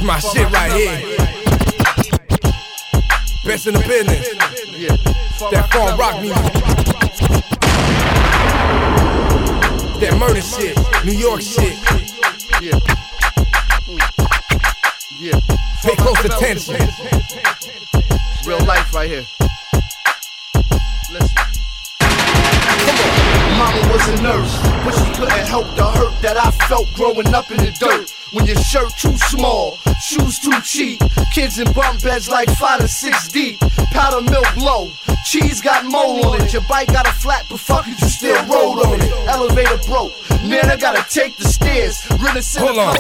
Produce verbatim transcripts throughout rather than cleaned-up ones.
my shit right here. Best in the business. That funk rock music. That murder shit. New York shit. Pay close attention. Real life right here. Listen. Mama was a nurse, but she couldn't help the hurt that I felt growing up in the dirt. When your shirt too small, shoes too cheap, kids in bunk beds like five to six deep. Powder milk low, cheese got mold on it. Your bike got a flat, but fuck it, you still rode on it. Elevator broke, Nana gotta take the stairs. Hold on.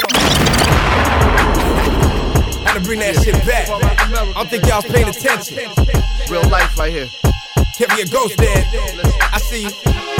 Had to bring that shit back. I don't think y'all was paying attention. Real life right here. Can't be a ghost dad. I see you.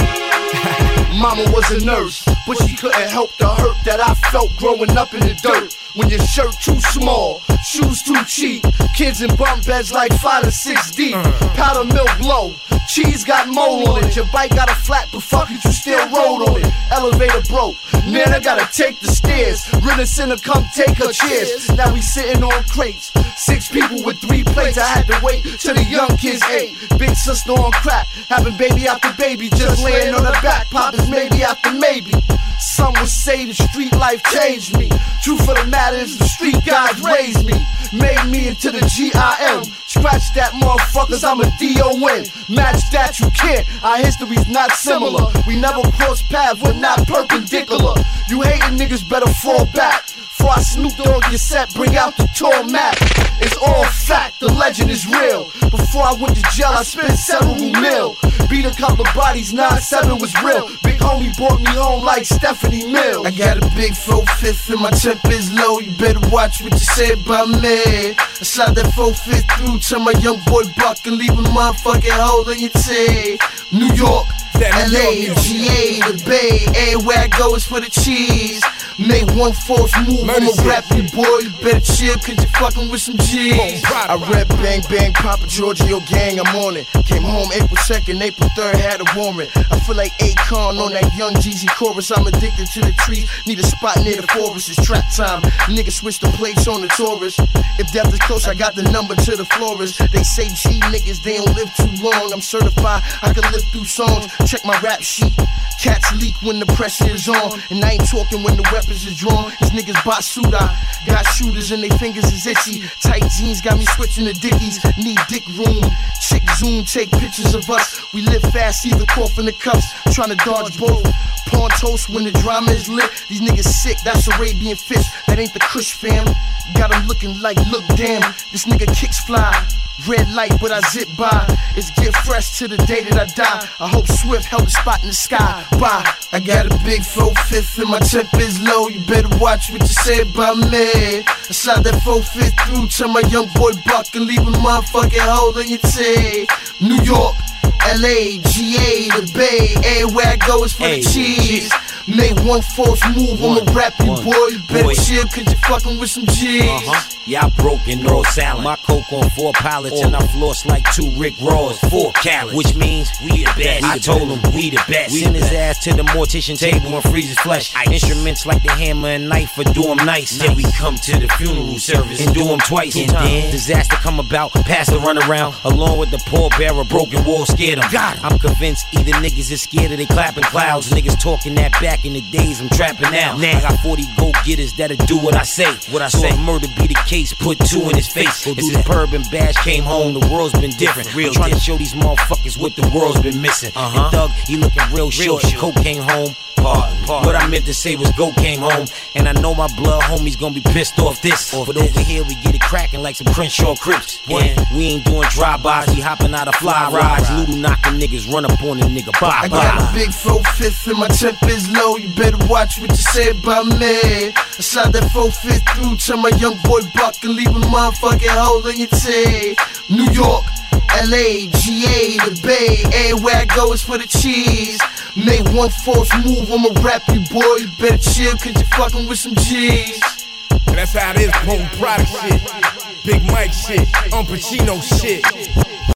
Mama was a nurse, but she couldn't help the hurt that I felt growing up in the dirt. When your shirt too small, shoes too cheap, kids in bunk beds like five to six deep. Powder milk low, cheese got mold on it. Your bike got a flat, but fuck it, you still rode on it. Elevator broke, Nana gotta take the stairs. Rent a center, come take her chairs. Now we sitting on crates, six people with three plates. I had to wait till the young kids ate. Big sister on crack, having baby after baby, just laying on her back, poppers maybe after maybe. Some would say the street life changed me. Truth of the matter is the street guys raised me, made me into the G I M. Scratch that motherfuckers, I'm a D O N. Match that you can't, our history's not similar. We never cross paths, we're not perpendicular. You hating niggas better fall back. Before I Snoop Dogg your set, bring out the tall map. It's all fact, the legend is real. Before I went to jail, I spent several mil. Beat a couple of bodies, nine seven was real. Big homie brought me home like Stephanie Mills. I got a big four-fifth and my temp is low. You better watch what you say about me. I slide that four-fifth through to my young boy Buck and leave a motherfucking hole in your teeth. New York, L A, G A, the Bay, everywhere I go is for the cheese. Make one false move, I'ma rap you, boy. You better chill, cause you fucking with some G's. I rap Bang Bang, Papa Giorgio gang, I'm on it. Came home April second, April third, had a warrant. I feel like Akon on that young Jeezy chorus. I'm addicted to the trees, need a spot near the forest. It's trap time, niggas switch the plates on the Taurus. If death is close, I got the number to the florist. They say G niggas, they don't live too long. I'm certified, I can live through songs. Check my rap sheet, cats leak when the pressure is on. And I ain't talking when the weapons is drawn. These niggas bought suit, I got shooters and they fingers is itchy. Tight jeans got me switching the dickies. Need dick room, chick zoom, take pictures of us. We live fast, either cough in the cuffs, trying to dodge both. Pawn toast when the drama is lit. These niggas sick, that's Arabian fish. That ain't the Kush fam. Got them looking like, look damn, this nigga kicks fly. Red light, but I zip by. It's get fresh to the day that I die. I hope Swift held a spot in the sky. Bye. I got a big four-fifth and my temp is low. You better watch what you say about me. I slide that four-fifth through to my young boy Buck and leave a motherfucking hole in your teeth. New York, L A, G A, the Bay, everywhere I go is for hey, the cheese. Make one false move, I'ma rap you, one, boy. You better boy. chill, cause you fucking with some G's. Uh-huh. Yeah, I broke and no salad. My coke on four pallets oh. and I floss like two Rick Ross, four calories. Which means we the best. I told him we the best. We Send his ass to the mortician table and freeze his flesh. Ice. Instruments like the hammer and knife for do him nice. nice. Then we come to the funeral service and do him twice. And then disaster come about, pastor run around, along with the pallbearer, broken wall scared him. Got him. I'm convinced either niggas is scared or they clapping clouds. Niggas talking that back in the days, I'm trapping now. Now I got forty go-getters that'll do what I say. What I so say. If murder be the case, put two in his face. Since his Perb and Bash came home, the world's been different. Real I'm trying different. to show these motherfuckers what the world's been missing. Uh-huh. And Thug, he looking real, real sure. Coke came home. Pardon, pardon. What I meant to say was Go came home. And I know my blood homies gonna be pissed off this. Off but this. Over here we get it cracking like some Crenshaw Crips. And we ain't doing drive-bys, we hopping out of fly rides. Ludo knocking niggas, run up on a nigga, bye I bye. got a big four-fifth and my temp is low. You better watch what you say about me. I slide that four-fifth through to my young boy Buck and leave a motherfucking hole in your teeth. New York, L A, G A, the Bay, everywhere I go is for the cheese. Make one false move, I'ma rap you, boy. You better chill, cause you fucking with some G's. And that's how it is, Potent Product shit, Big Mike shit, Un Pacino shit.